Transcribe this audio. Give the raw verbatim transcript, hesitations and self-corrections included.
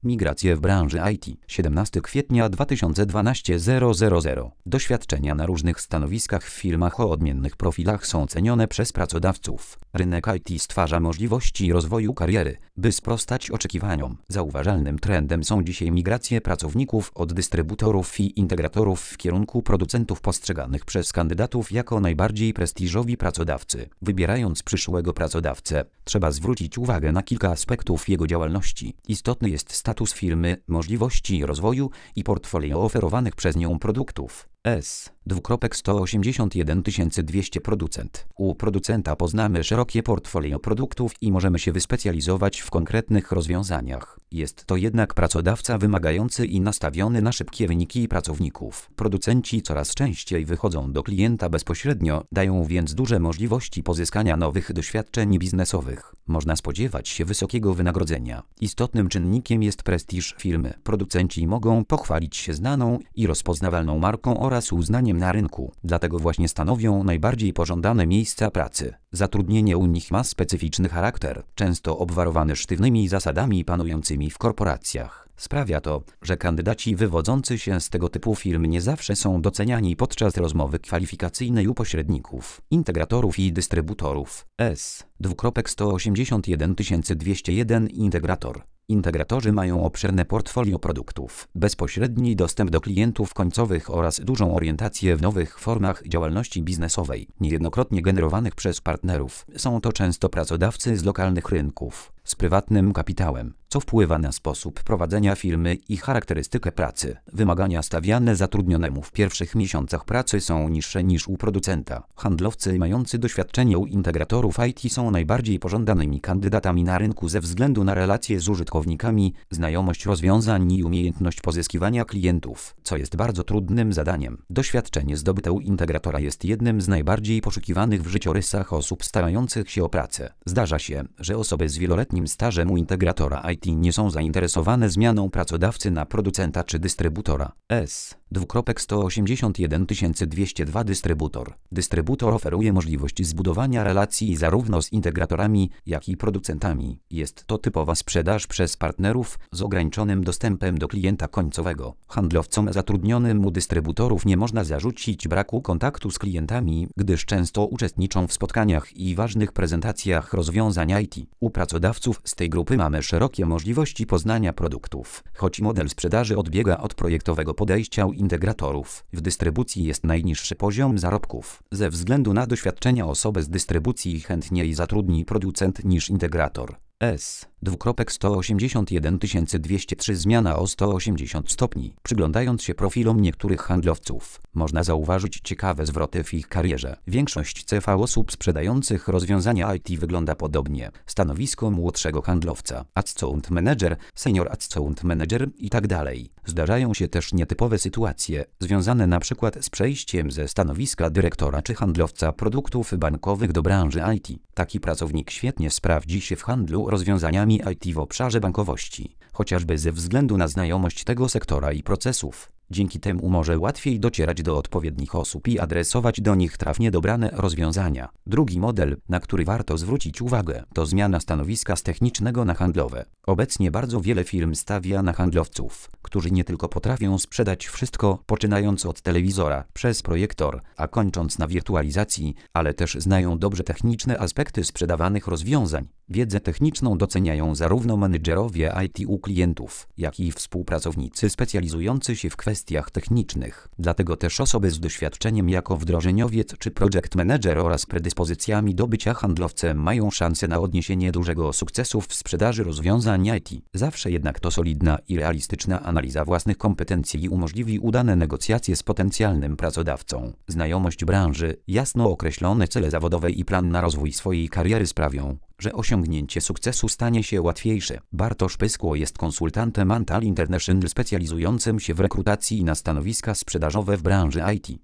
Migracje w branży I T. siedemnastego kwietnia dwa tysiące dwunastego. Doświadczenia na różnych stanowiskach w firmach o odmiennych profilach są cenione przez pracodawców. Rynek I T stwarza możliwości rozwoju kariery. By sprostać oczekiwaniom, zauważalnym trendem są dzisiaj migracje pracowników od dystrybutorów i integratorów w kierunku producentów postrzeganych przez kandydatów jako najbardziej prestiżowi pracodawcy. Wybierając przyszłego pracodawcę, trzeba zwrócić uwagę na kilka aspektów jego działalności. Istotny jest status firmy, możliwości rozwoju i portfolio oferowanych przez nią produktów. S. sto osiemdziesiąt jeden tysięcy dwieście Producent. U producenta poznamy szerokie portfolio produktów i możemy się wyspecjalizować w konkretnych rozwiązaniach. Jest to jednak pracodawca wymagający i nastawiony na szybkie wyniki pracowników. Producenci coraz częściej wychodzą do klienta bezpośrednio, dają więc duże możliwości pozyskania nowych doświadczeń biznesowych. Można spodziewać się wysokiego wynagrodzenia. Istotnym czynnikiem jest prestiż firmy. Producenci mogą pochwalić się znaną i rozpoznawalną marką oraz uznaniem na rynku. Dlatego właśnie stanowią najbardziej pożądane miejsca pracy. Zatrudnienie u nich ma specyficzny charakter, często obwarowany sztywnymi zasadami panującymi w korporacjach. Sprawia to, że kandydaci wywodzący się z tego typu firm nie zawsze są doceniani podczas rozmowy kwalifikacyjnej u pośredników, integratorów i dystrybutorów. S. sto osiemdziesiąt jeden tysięcy dwieście jeden Integrator. Integratorzy mają obszerne portfolio produktów, bezpośredni dostęp do klientów końcowych oraz dużą orientację w nowych formach działalności biznesowej, niejednokrotnie generowanych przez partnerów. Są to często pracodawcy z lokalnych rynków, z prywatnym kapitałem, co wpływa na sposób prowadzenia firmy i charakterystykę pracy. Wymagania stawiane zatrudnionemu w pierwszych miesiącach pracy są niższe niż u producenta. Handlowcy mający doświadczenie u integratorów I T są najbardziej pożądanymi kandydatami na rynku ze względu na relacje z użytkownikami, znajomość rozwiązań i umiejętność pozyskiwania klientów, co jest bardzo trudnym zadaniem. Doświadczenie zdobyte u integratora jest jednym z najbardziej poszukiwanych w życiorysach osób starających się o pracę. Zdarza się, że osoby z wieloletnim stażem u integratora I T nie są zainteresowane zmianą pracodawcy na producenta czy dystrybutora. S. sto osiemdziesiąt jeden tysięcy dwieście dwa Dystrybutor. Dystrybutor oferuje możliwość zbudowania relacji zarówno z integratorami, jak i producentami. Jest to typowa sprzedaż przez partnerów z ograniczonym dostępem do klienta końcowego. Handlowcom zatrudnionym u dystrybutorów nie można zarzucić braku kontaktu z klientami, gdyż często uczestniczą w spotkaniach i ważnych prezentacjach rozwiązań I T. U pracodawców z tej grupy mamy szerokie możliwości poznania produktów, choć model sprzedaży odbiega od projektowego podejścia u integratorów. W dystrybucji jest najniższy poziom zarobków. Ze względu na doświadczenia osoby z dystrybucji chętniej zatrudni producent niż integrator. S. sto osiemdziesiąt jeden tysięcy dwieście trzy Zmiana o sto osiemdziesiąt stopni. Przyglądając się profilom niektórych handlowców, można zauważyć ciekawe zwroty w ich karierze. Większość C V osób sprzedających rozwiązania I T wygląda podobnie. Stanowisko młodszego handlowca, Account Manager, Senior Account Manager itd. Zdarzają się też nietypowe sytuacje, związane na przykład z przejściem ze stanowiska dyrektora czy handlowca produktów bankowych do branży I T. Taki pracownik świetnie sprawdzi się w handlu rozwiązaniami I T w obszarze bankowości, chociażby ze względu na znajomość tego sektora i procesów. Dzięki temu może łatwiej docierać do odpowiednich osób i adresować do nich trafnie dobrane rozwiązania. Drugi model, na który warto zwrócić uwagę, to zmiana stanowiska z technicznego na handlowe. Obecnie bardzo wiele firm stawia na handlowców, którzy nie tylko potrafią sprzedać wszystko, poczynając od telewizora, przez projektor, a kończąc na wirtualizacji, ale też znają dobrze techniczne aspekty sprzedawanych rozwiązań. Wiedzę techniczną doceniają zarówno menedżerowie I T u klientów, jak i współpracownicy specjalizujący się w kwestiach technicznych. Dlatego też osoby z doświadczeniem jako wdrożeniowiec czy project manager oraz predyspozycjami do bycia handlowcem mają szansę na odniesienie dużego sukcesu w sprzedaży rozwiązań I T. Zawsze jednak to solidna i realistyczna analiza własnych kompetencji umożliwi udane negocjacje z potencjalnym pracodawcą. Znajomość branży, jasno określone cele zawodowe i plan na rozwój swojej kariery sprawią, że osiągnięcie sukcesu stanie się łatwiejsze. Bartosz Pyskło jest konsultantem Antal International specjalizującym się w rekrutacji na stanowiska sprzedażowe w branży I T.